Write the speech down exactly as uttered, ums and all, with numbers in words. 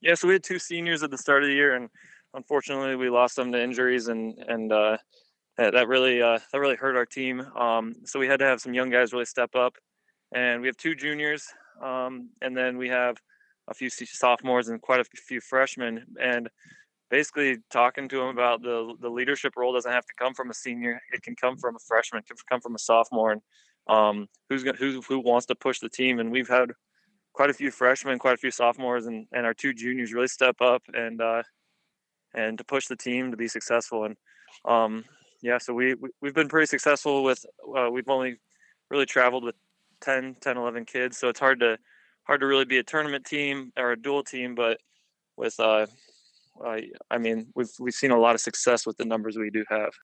Yeah, so we had two seniors at the start of the year, and unfortunately, we lost them to injuries, and and uh, that, that really uh, that really hurt our team. Um, so we had to have some young guys really step up, and we have two juniors, um, and then we have a few sophomores and quite a few freshmen. And basically, talking to them about the the leadership role doesn't have to come from a senior; it can come from a freshman, it can come from a sophomore, and um, who's gonna, who who wants to push the team. And we've had quite a few freshmen, quite a few sophomores, and, and our two juniors really step up and uh, and to push the team to be successful. And um, yeah, so we, we we've been pretty successful with. Uh, we've only really traveled with ten, ten, eleven kids, so it's hard to hard to really be a tournament team or a dual team. But with uh, uh, I mean, we've we've seen a lot of success with the numbers we do have.